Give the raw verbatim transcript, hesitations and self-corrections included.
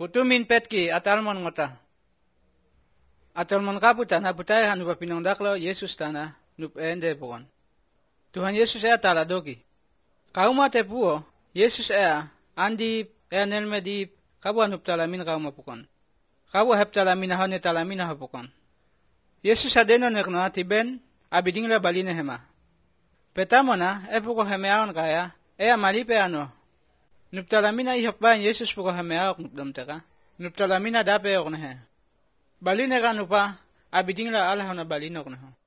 Putumin petki atalmon ngota. Atalmon kaputan haputai hanupa pinondaklo Yesus tana nup ende pokon. Tuhan Yesus ea tala dogi. Kauma te puo, Yesus ea andi ea nelme di kabu anup talamin kauma pokon. Kabu hep talamin hone talamin hapokon. Yesus adeno nekno ati ben abidingla baline hema. Petamona e poko hemeaon kaya ea malipe ano. Nup talamina ihokbain Yesus poko hemeaok nup damteka. Nup talamina dape ok nehe. Baline ka nupa abidingla ala hona balinok neho.